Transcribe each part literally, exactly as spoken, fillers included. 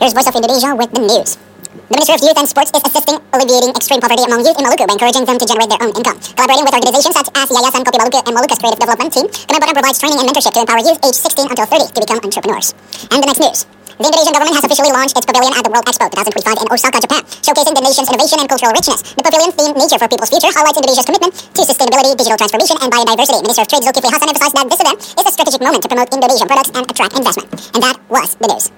Reporters Voice of Indonesia with the news. The Ministry of Youth and Sports is assisting alleviating extreme poverty among youth in Maluku by encouraging them to generate their own income. Collaborating with organizations such as Yayasan Kopi Maluku and Maluku's Creative Development Team, Kemenpora provides training and mentorship to empower youth aged sixteen until thirty to become entrepreneurs. And the next news. The Indonesian government has officially launched its pavilion at the World Expo twenty twenty-five in Osaka, Japan, showcasing the nation's innovation and cultural richness. The pavilion theme Nature for People's Future highlights Indonesia's commitment to sustainability, digital transformation, and biodiversity. Minister of Trade Zulkifli Hasan emphasized that this event is a strategic moment to promote Indonesian products and attract investment. And that was the news.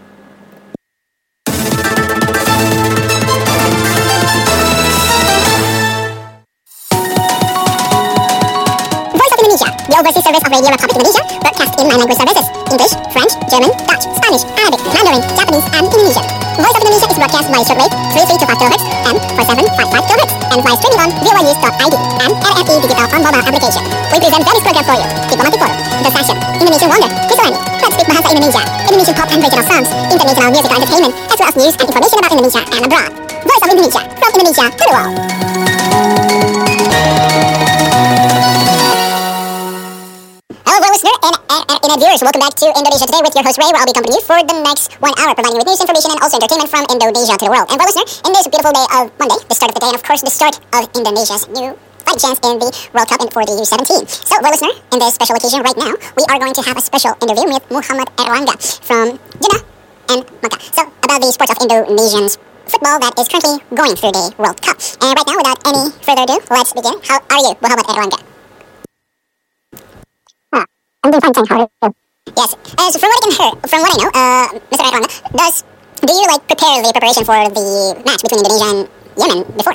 The overseas service of Radio Republic Indonesia broadcasts in nine language services: English, French, German, Dutch, Spanish, Arabic, Mandarin, Japanese, and Indonesian. Voice of Indonesia is broadcast by shortwave three three two five kilohertz and four seven five five kilohertz and by streaming on v o a news dot i d and R F E Digital on mobile application. We present various program for you: Diplomatic Forum, The Session, Indonesian Wonder, Kisalani, Let's Speak Bahasa Indonesia, Indonesian pop and regional songs, international musical entertainment, as well as news and information about Indonesia and abroad. Voice of Indonesia, from Indonesia to the world. Listener and, and, and, and viewers, welcome back to Indonesia Today with your host Ray, where I'll be accompanying you for the next one hour, providing you with news, information, and also entertainment from Indonesia to the world. And well, listener, in this beautiful day of Monday, the start of the day, and of course the start of Indonesia's new fighting chance in the World Cup for the U seventeen. So, well, listener, in this special occasion right now, we are going to have a special interview with Muhammad Erlangga from Jeddah and Makkah. So, about the sports of Indonesians football that is currently going through the World Cup. And right now, without any further ado, let's begin. How are you, Muhammad Erlangga? I'm doing fine, thanks. How are you? Yes. Uh, so from what I can hear, from what I know, uh, Mister Erlangga, does do you like prepare the preparation for the match between Indonesia and Yemen before?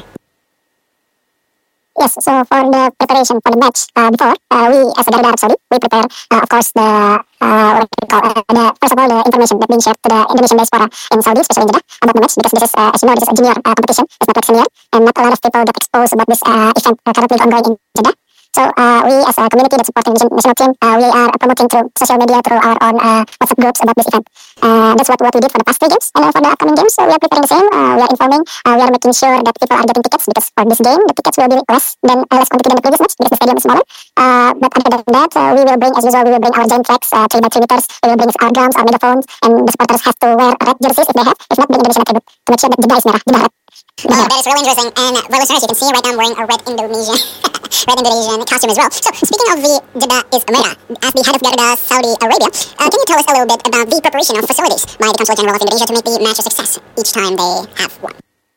Yes. So for the preparation for the match uh, before, uh, we as a Garuda Arab Saudi, we prepare, uh, of course, the uh, what do you call uh, the first of all the information that being shared to the Indonesian diaspora in Saudi, especially in Jeddah, about the match, because this is, uh, as you know, this is a junior uh, competition. It's not like senior, and not a lot of people get exposed about this uh, event uh, currently ongoing in Jeddah. So uh, we as a community that supporting the national team, uh, we are promoting through social media, through our own uh, WhatsApp groups about this event. Uh, that's what, what we did for the past three games. And uh, for the upcoming games, so we are preparing the same. Uh, we are informing, uh, we are making sure that people are getting tickets, because for this game, the tickets will be less than uh, less quantity than the previous match, because the stadium is smaller. Uh, but other than that, uh, we will bring, as usual, we will bring our giant tracks, uh, three by three meters. We will bring our drums, our megaphones, and the supporters have to wear red jerseys if they have. If not, bring Indonesian attribute to make sure that Jeddah is merah, Jeddah red. Oh, that is really interesting. And uh, for listeners, you can see right now I'm wearing a red Indonesian, red Indonesian costume as well. So speaking of the Jeddah is merah, as the head of Garuda Saudi Arabia, uh, can you tell us a little bit about the preparation of facilities by the Consulate General of Indonesia to make the match a success each time they have one?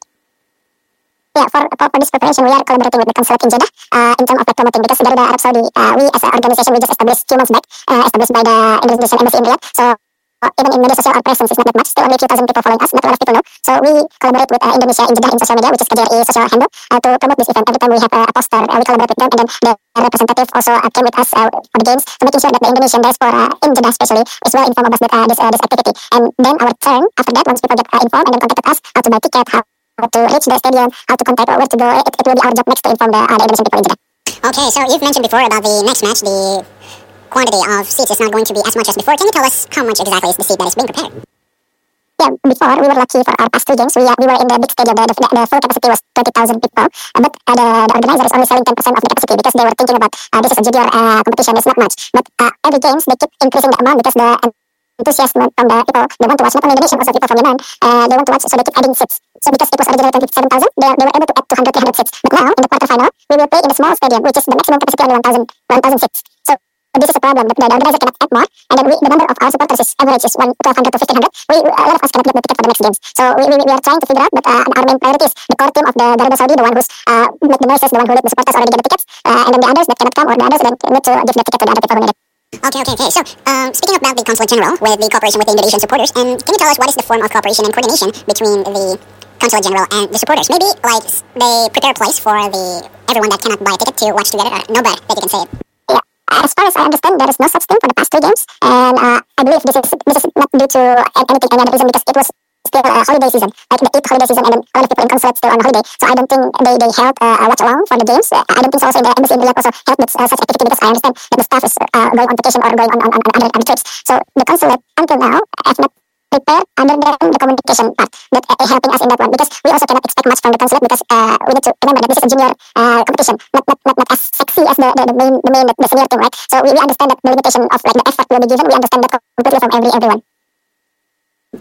Yeah, for, for, for this preparation, we are collaborating with the consulate in Jeddah uh, in terms of like promoting, because Garuda Arab Saudi, uh, we as an organization, we just established two months back, uh, established by the Indonesian Embassy in Riyadh. So Uh, even in media social, our presence is not that much. Still only a few thousand people following us. Not a lot of people know. So we collaborate with uh, Indonesia in Jeddah in social media, which is K J R I social handle, uh, to promote this event. Every time we have uh, a poster, uh, we collaborate with them, and then the representative also uh, came with us uh, for the games, so making sure that the Indonesian diaspora in Jeddah especially is well informed about uh, this, uh, this activity. And then our turn after that, once people get uh, informed and then contacted us how to buy ticket, how, how to reach the stadium, how to contact, where to go, it, it will be our job next to inform the, uh, the Indonesian people in Jeddah. Okay, so you've mentioned before about the next match, the quantity of seats is not going to be as much as before. Can you tell us how much exactly is the seat that is being prepared? Yeah, before we were lucky for our past three games. We, uh, we were in the big stadium. The, the, the full capacity was twenty thousand people. Uh, but uh, the, the organizer is only selling ten percent of the capacity, because they were thinking about uh, this is a junior uh, competition. It's not much. But uh, every games they keep increasing the amount, because the enthusiasm from the people, they want to watch, not only Indonesian, also people from Yemen, uh, they want to watch, so they keep adding seats. So because it was originally twenty-seven thousand, they, they were able to add two hundred, three hundred seats. But now, in the quarterfinal, we will play in the small stadium, which is the maximum capacity only one thousand, one thousand seats. So this is a problem. The, the organizer cannot add more, and then we, the number of our supporters is average is one twelve hundred to fifteen hundred. We, a lot of us cannot get the ticket for the next games. So we, we, we are trying to figure out, but uh, our main priority is the core team of the Garuda Saudi, the one who's uh, make the noises, the one who let the supporters already get the tickets, uh, and then the others that cannot come, or the others then need to give the ticket to the other people who need it. Okay, okay, okay. So, um, speaking about the Consulate General with the cooperation with the Indonesian supporters, and can you tell us what is the form of cooperation and coordination between the Consulate General and the supporters? Maybe like they prepare a place for the everyone that cannot buy a ticket to watch together. Or no better that you can say it. Yeah. As far as I understand, there is no such thing for the past two games, and uh, I believe this is this is not due to anything any other reason, because it was still a holiday season, like the eighth holiday season, and then a lot of people in consulate still on holiday. So I don't think they, they held uh, a watch along for the games. Uh, I don't think so also in the embassy in Riyadh also held with, uh, such activity, because I understand that the staff is uh, going on vacation or going on, on, on other, other trips. So the consulate until now have not prepared other than the communication part that uh, helping us in that one, because we also cannot expect much from the consulate, because uh, we need to remember that this is a junior uh, competition, not, not not not as sexy as the, the, the main the main the senior team, right? So we, we understand that the limitation of like the effort will be given. We understand that completely from every everyone.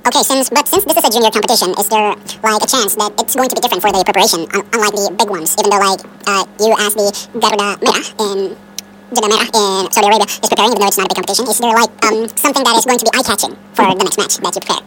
Okay, since but since this is a junior competition, is there like a chance that it's going to be different for the preparation, un- unlike the big ones? Even though like uh, you as the Garuda Merah in Jeddah Merah in Saudi Arabia is preparing, even though it's not a big competition, is there like um something that is going to be eye catching for the next match that you prepare?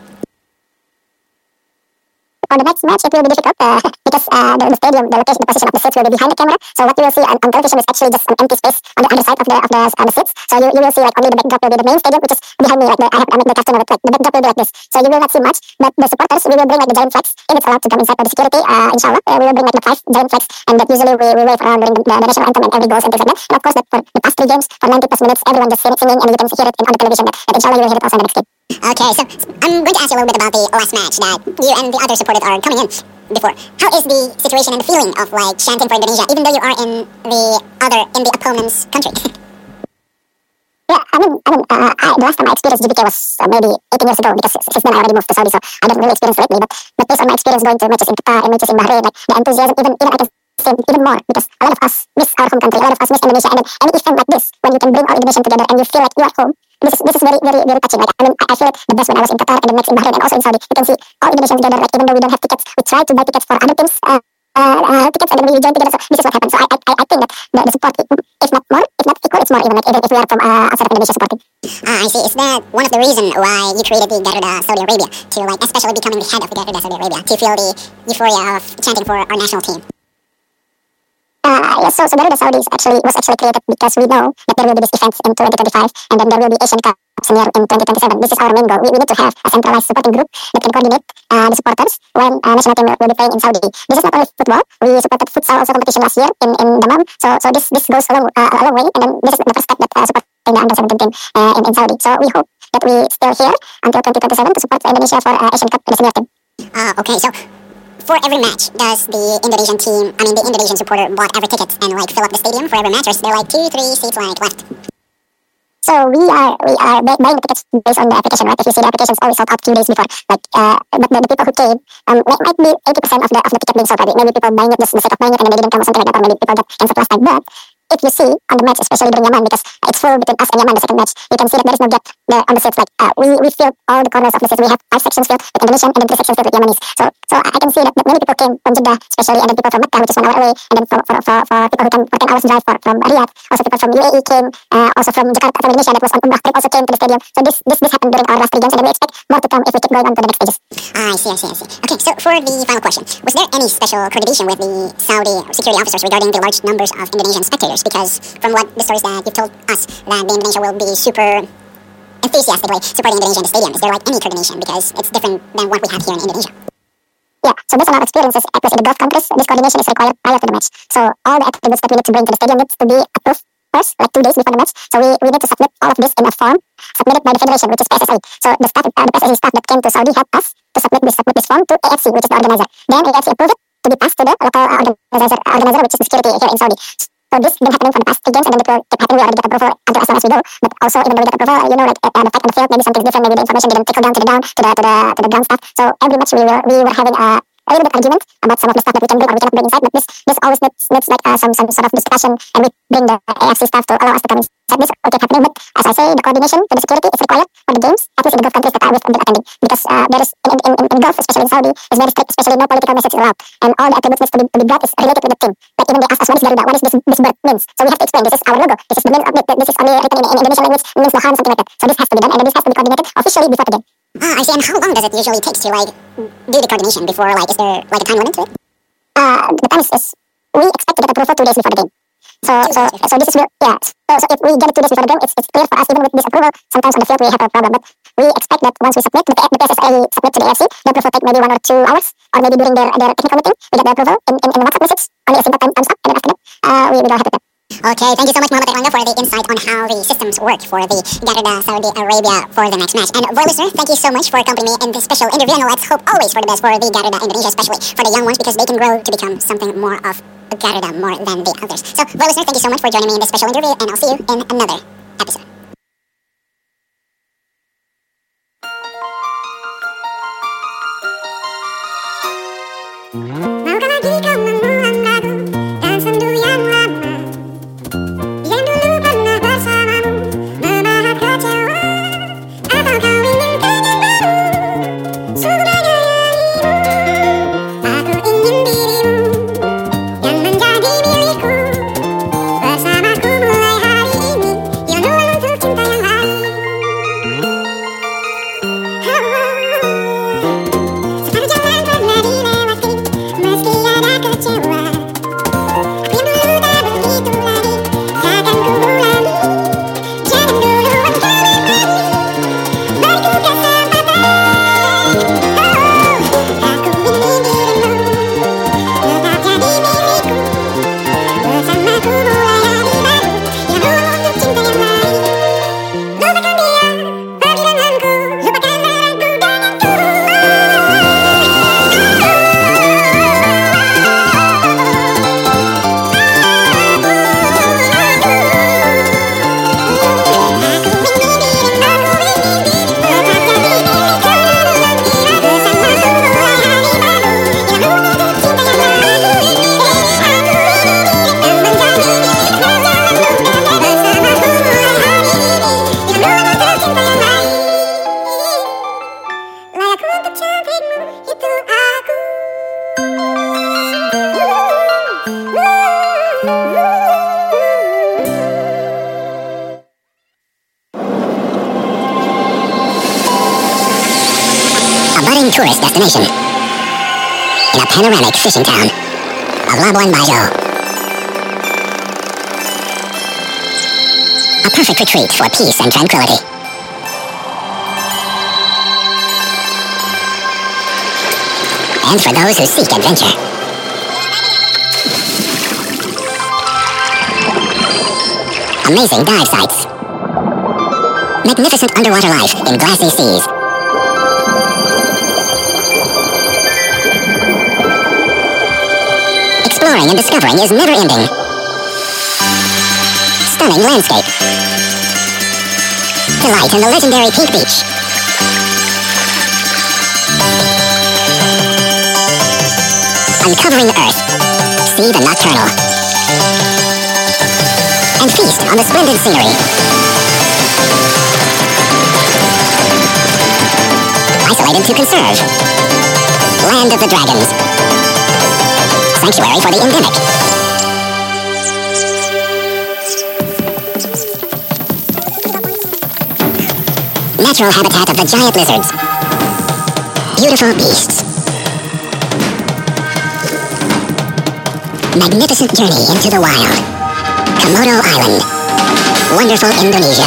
For the next match, it will be difficult uh, because uh, the, the stadium, the location, the position of the seats will be behind the camera. So what you will see on, on television is actually just an empty space on the other side of the of the, uh, the seats. So you, you will see like only the backdrop will be the main stadium, which is behind me. Like the, I have I make the cartoon of it. Like the backdrop will be like this. So you will not see much. But the supporters, we will bring like the giant flags if it's allowed to come inside by the security. Uh, inshallah, uh, we will bring like the five giant flags, and that usually we, we wave around during the, the, the national anthem and every goals and things like that. And of course, that for the past three games, for ninety plus minutes, everyone just sing- singing, and you can hear it in, on the television. That, that inshallah you will hear it also in the next game. Okay, so I'm going to ask you a little bit about the last match that you and the other supporters are coming in before. How is the situation and the feeling of like chanting for Indonesia, even though you are in the other in the opponent's country? Yeah, I mean, I mean, uh, I, the last time I experienced G B K was uh, maybe eighteen years ago because since then I already moved to Saudi, so I don't really experience it lately. But, but based on my experience going to matches in Qatar and matches in Bahrain, like the enthusiasm, even even I can say even more because a lot of us miss our home country, a lot of us miss Indonesia, and then any event like this when you can bring all Indonesian together and you feel like you are home. This is this is very very very touching. Like I mean, I, I feel it the best when I was in Qatar and then next in Bahrain and also in Saudi. You can see all Indonesians together. Like even though we don't have tickets, we try to buy tickets for other teams. Uh, uh, uh, tickets and then we join together. So this is what happens. So I I, I think that the, the support, if not more, if not equal, it's more even. Like even if we are from uh, outside of Indonesia supporting. Ah, I see. Is that one of the reasons why you created the Garuda Saudi Arabia to like especially becoming the head of the Garuda Saudi Arabia to feel the euphoria of chanting for our national team? Uh, yes, so, so Garuda Saudi is actually was actually created because we know that there will be this events in twenty twenty-five and then there will be Asian Cup senior in twenty twenty-seven. This is our main goal. We, we need to have a centralized supporting group that can coordinate uh, the supporters when uh, national team will, will be playing in Saudi. This is not only football. We supported futsal also competition last year in, in Dammam. So so this this goes a long, uh, a long way, and then this is the first step that uh, supporting the under seventeen team uh, in, in Saudi. So we hope that we stay here until twenty twenty-seven to support Indonesia for uh, Asian Cup in the senior team. Ah, okay. So for every match, does the Indonesian team, I mean the Indonesian supporter, bought every ticket and like fill up the stadium for every match, or is there like two, three seats like left? So we are we are buying the tickets based on the application, right? If you see the application is always sold out two days before, like uh, but the, the people who came, um, might, might be eighty percent of the of the ticket being sold already. Maybe people buying it just for the sake of buying it and then they didn't come or something like that, or maybe people that canceled last time. But if you see on the match, especially during Yaman, because it's full between us and Yaman, the second match, you can see that there is no gap there on the seats. Like uh, we we filled all the corners of the seats. We have five sections filled with Indonesian and then three sections filled with Yemenis. So so I can see that, that many people came from Jeddah, especially, and then people from Mecca, which is one hour away, and then for for, for, for people who can for ten hours drive for, from Riyadh, also people from U A E came, uh, also from Jakarta, from Indonesia that was on Umrah trip also came to the stadium. So this this this happened during our last three games, and then we expect more to come if we keep going on to the next stages. Ah, I see, I see, I see. Okay, so for the final question, was there any special coordination with the Saudi security officers regarding the large numbers of Indonesian spectators? Because from what the stories that you told us, that the Indonesia will be super enthusiastically supporting Indonesia in the stadium. Is there like any coordination? Because it's different than what we have here in Indonesia. Yeah, so based on our experiences, at least in the Gulf countries, this coordination is required prior to the match. So all the attributes that we need to bring to the stadium needs to be approved first, like two days before the match. So we, we need to submit all of this in a form submitted by the federation, which is P S S A. So the staff, uh, the P S S A staff that came to Saudi helped us to submit this, submit this form to A F C, which is the organizer. Then A F C approved it to be passed to the local uh, organizer, organizer, which is the security here in Saudi. So this been happening for the past three games, and then it will keep happening. We already get approval until as long as we go. But also, even though we get approval, you know, like uh, the fact on the field, maybe something's different. Maybe the information didn't trickle down to the down to the to the to the ground staff. So every match we were we were having a, a little bit argument about some of the stuff that we can bring or we cannot bring inside. But this this always needs, needs like uh, some some sort of discussion, and we bring the A F C staff to allow us to come inside. This will keep happening. But as I say, the coordination to the security is required for the games, at least in the Gulf countries that I was attending, because uh, there is in, in, in, in Gulf, especially in Saudi, is very strict, especially no political message allowed, and all the attributes needs to be, to be brought is related with the team. Like even they ask us what is Garuda, what is this this bird means. So we have to explain this is our logo, this is the meaning of it, this is only written in, in Indonesian language, it means Lohan, something like that. So this has to be done, and then this has to be coordinated officially before the game. Ah, I see. And how long does it usually take to like do the coordination before like is there like a time limit to it? Uh, the time is, is we expect to get approval two days before the game. So, so, so this is real, yeah. So, so if we get it two days before the game, it's, it's clear for us. Even with this approval, sometimes on the field we have a problem. But we expect that once we submit, the, the P S S A submit to the A F C, the approval take maybe one or two hours, or maybe during their, their technical meeting, we get the approval in, in, in a WhatsApp message, only a simple time thumbs up, and then after that, uh, we, we go ahead with that. Okay, thank you so much, Muhammad Erlangga, for the insight on how the systems work for the Garuda Saudi Arabia for the next match. And for listener, thank you so much for accompanying me in this special interview. And let's hope always for the best for the Garuda Indonesia, especially for the young ones, because they can grow to become something more of Garuda more than the others. So, for listener, thank you so much for joining me in this special interview, and I'll see you in another episode. Maukah lagi kau mengulang lagu dan sendu yang lama yang dulu pernah bersamamu, membahas kecewa, atau kau ingin kenyan baru cantikmu itu aku. A budding tourist destination in a panoramic fishing town of Labuan Bajo. A perfect retreat for peace and tranquility. And for those who seek adventure. Amazing dive sites. Magnificent underwater life in glassy seas. Exploring and discovering is never ending. Stunning landscape. Delight in the legendary Pink Beach. Uncovering the earth. See the nocturnal. And feast on the splendid scenery. Isolated to conserve. Land of the dragons. Sanctuary for the endemic. Natural habitat of the giant lizards. Beautiful beasts. Magnificent journey into the wild. Komodo Island. Wonderful Indonesia.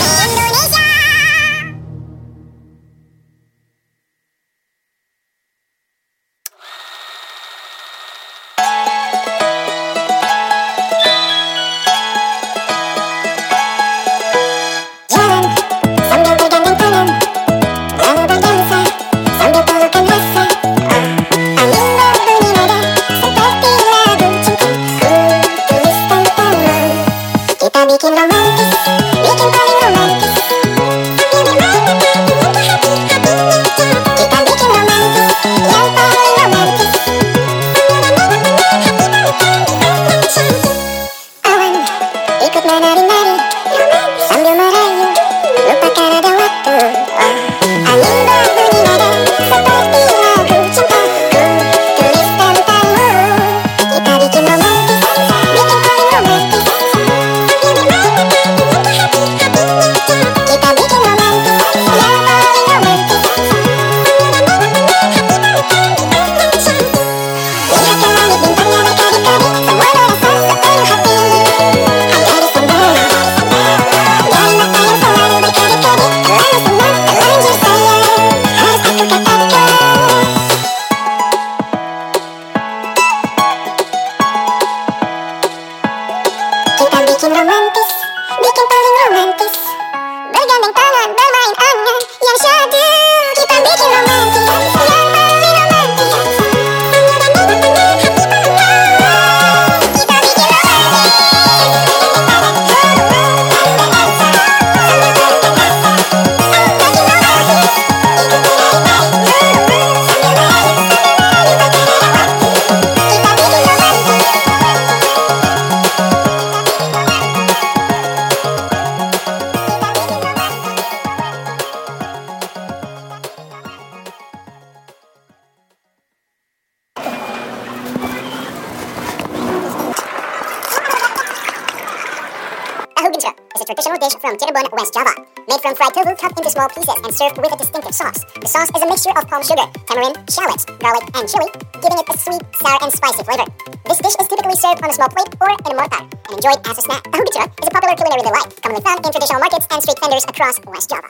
Traditional dish from Cirebon, West Java. Made from fried tofu cut into small pieces and served with a distinctive sauce. The sauce is a mixture of palm sugar, tamarind, shallots, garlic, and chili, giving it a sweet, sour, and spicy flavor. This dish is typically served on a small plate or in a mortar and enjoyed as a snack. Tahu gejrot is a popular culinary delight, commonly found in traditional markets and street vendors across West Java.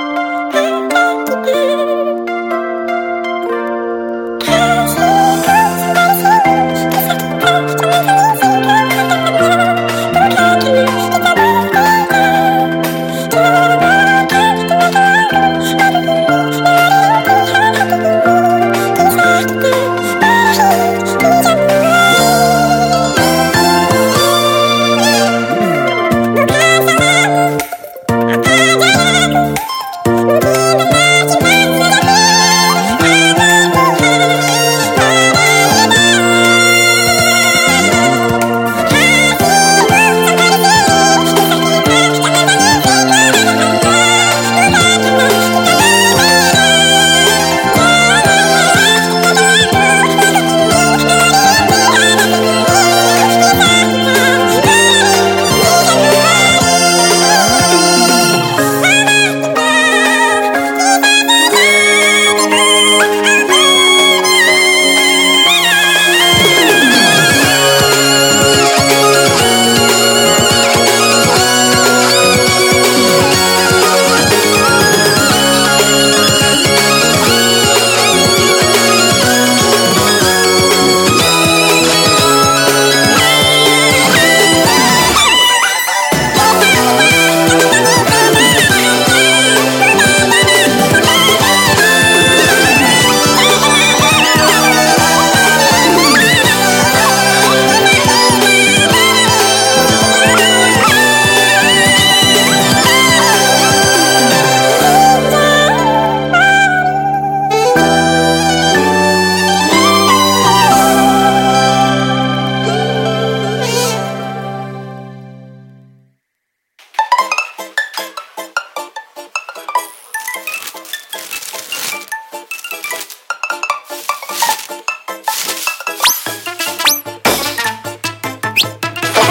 Cause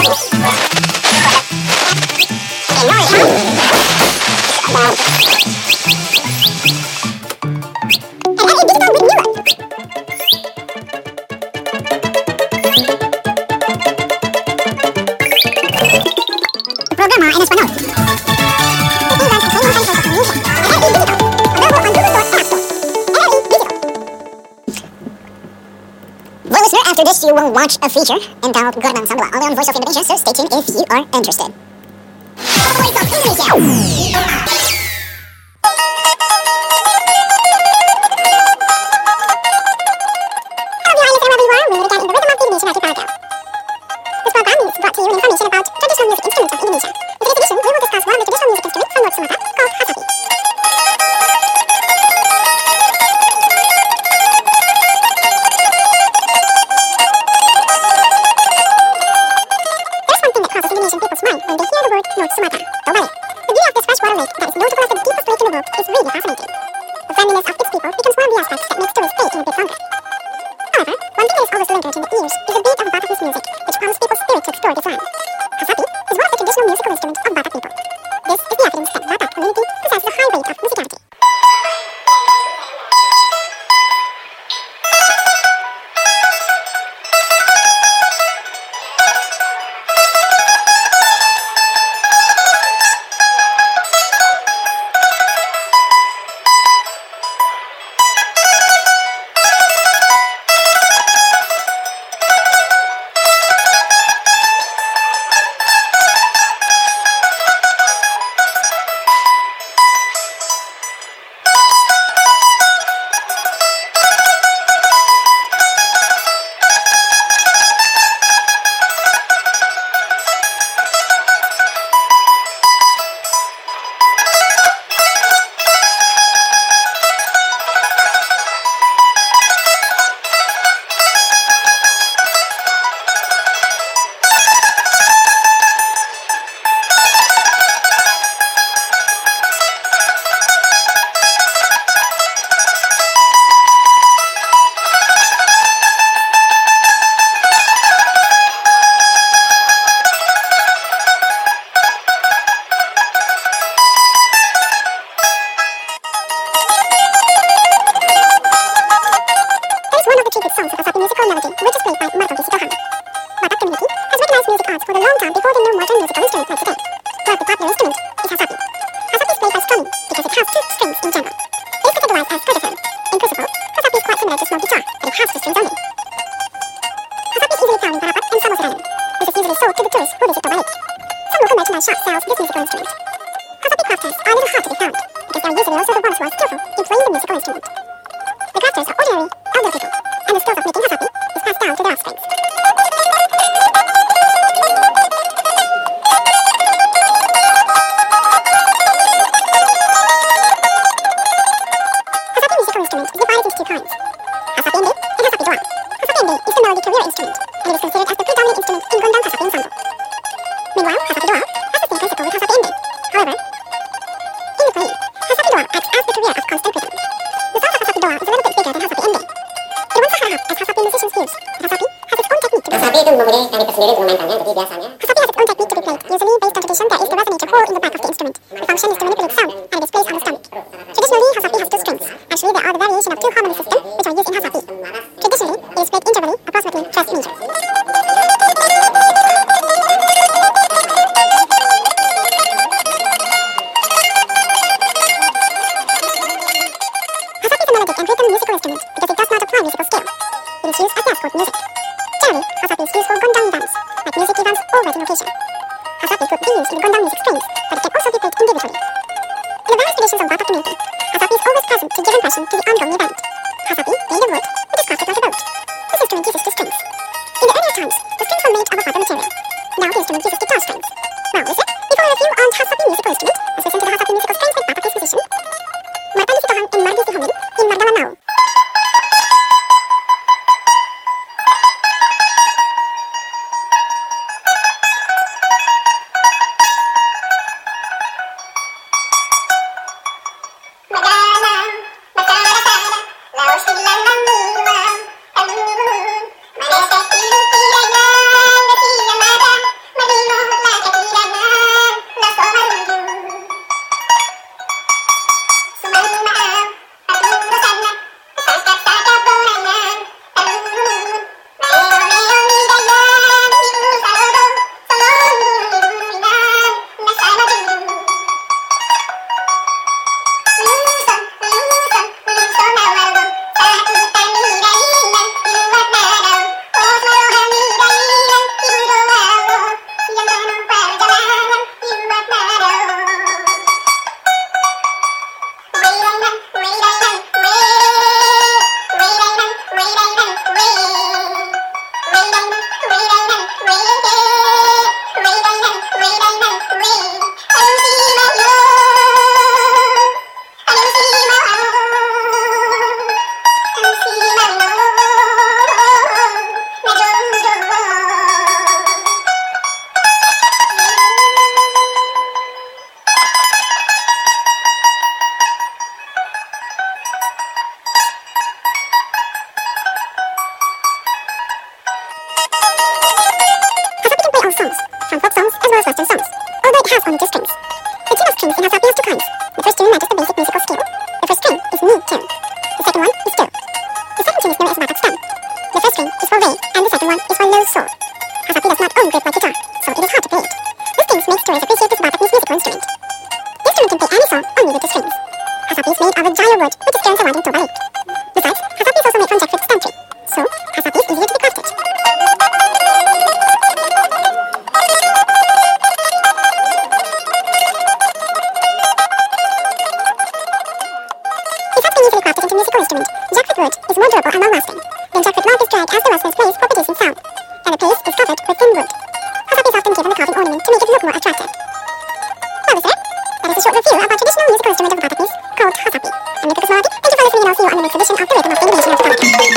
Programa en español. Well, listener, after this you will watch a feature entitled Gordon Ensemble, only on Voice of Indonesia, so stay tuned if you are interested. Voice of Indonesia. like guitar, so it is hard to play it. This thing makes tourists appreciate the Sabatapi's musical instrument. The instrument can play any song only with the strings. Hasapi is made of a gyro wood, which is grown so wide in Toba Lake. Besides, hasapi is also made from jackfruit stem tree, so hasapi is easier to be crafted. Besides being easily crafted into a musical instrument, jackfruit wood is more durable and long-lasting. Then jackfruit log is dried as the resinous plays for producing sound, and the paste is covered with thin wood. Hasapi is often given the carving ornament to make it look more attractive. Well, listener, that is a short review of our traditional musical instrument of the Batapis, called hasapi. I'm Nika Kusmawati. Thank you for listening, and I'll see you on the next edition of the Rhythm of Indonesia of the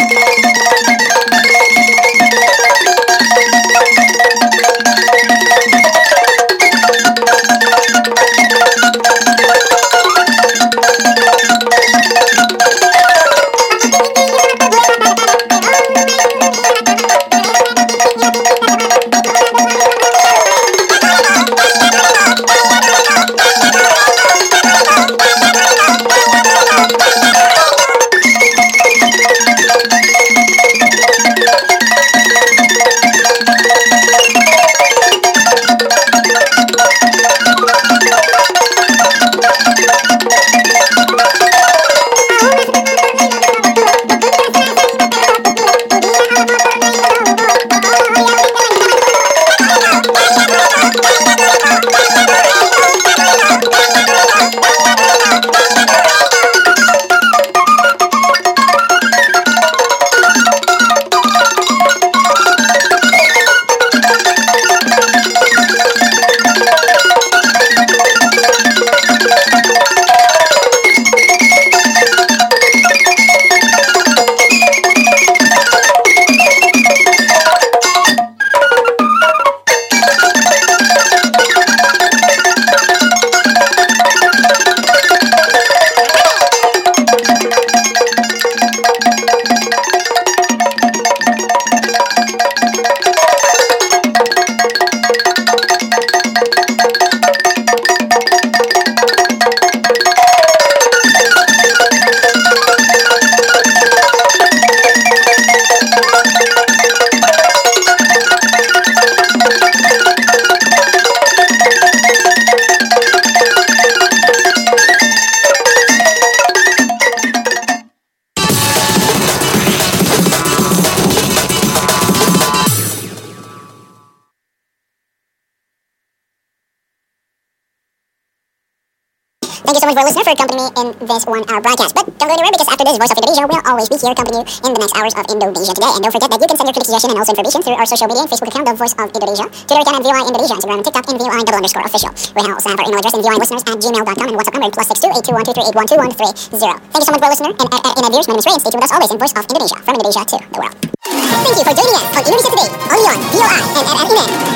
Thank you so much for listening for accompanying me in this one-hour broadcast. But don't go anywhere, because after this, Voice of Indonesia will always be here accompanying you in the next hours of Indonesia Today. And don't forget that you can send your critical suggestion and also information through our social media and Facebook account, The Voice of Indonesia, Twitter account at V O I Indonesia, Instagram and TikTok in V O I double underscore official. We also have our email address in V O I listeners at gmail dot com and WhatsApp number plus six two eight two one two three eight one two one three zero. Thank you so much for listening. And uh, in advance, my name is Ray, and stay tuned with us always in Voice of Indonesia, from Indonesia to the world. Thank you for joining us on Indonesia Today, only on V O I and at Iman.